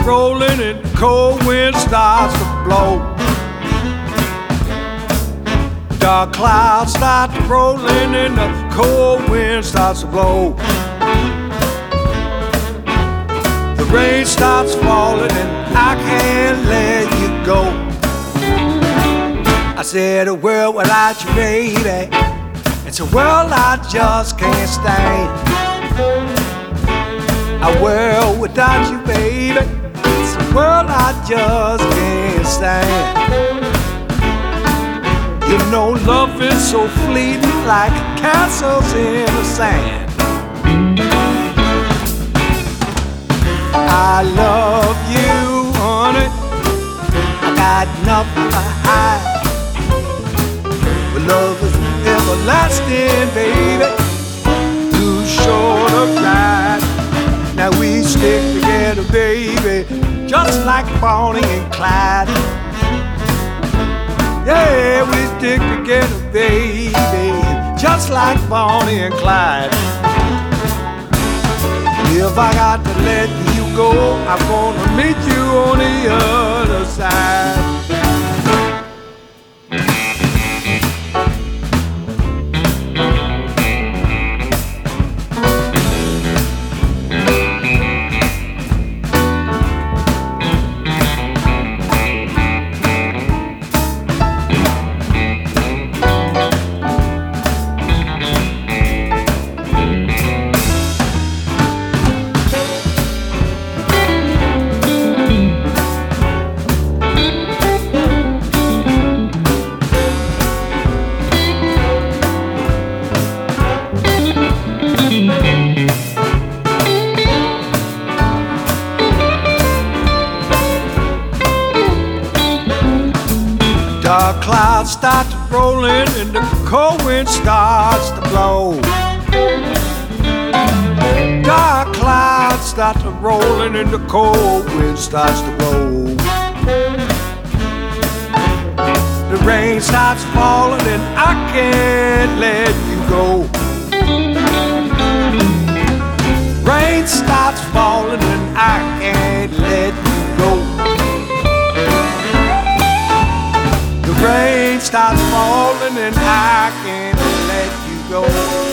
rolling and the cold wind starts to blow. Dark clouds start rolling and the cold wind starts to blow. The rain starts falling and I can't let you go. I said a world without you, baby, it's a world I just can't stand. A world without you, baby, it's a world I just can't stand. You know love is so fleeting like castles in the sand. I love you, honey, I got nothing to hide. But love is everlasting, baby, too short of ride. Now we stick together, baby, just like Bonnie and Clyde. Yeah, we stick together, baby, just like Bonnie and Clyde. If I got to let you go, I'm gonna meet you on the other side. Dark clouds start to rolling and the cold wind starts to blow. Dark clouds start to rolling and the cold wind starts to blow. The rain starts falling and I can't let you go. Rain starts falling and I can't let you go. The rain starts falling and I can't let you go.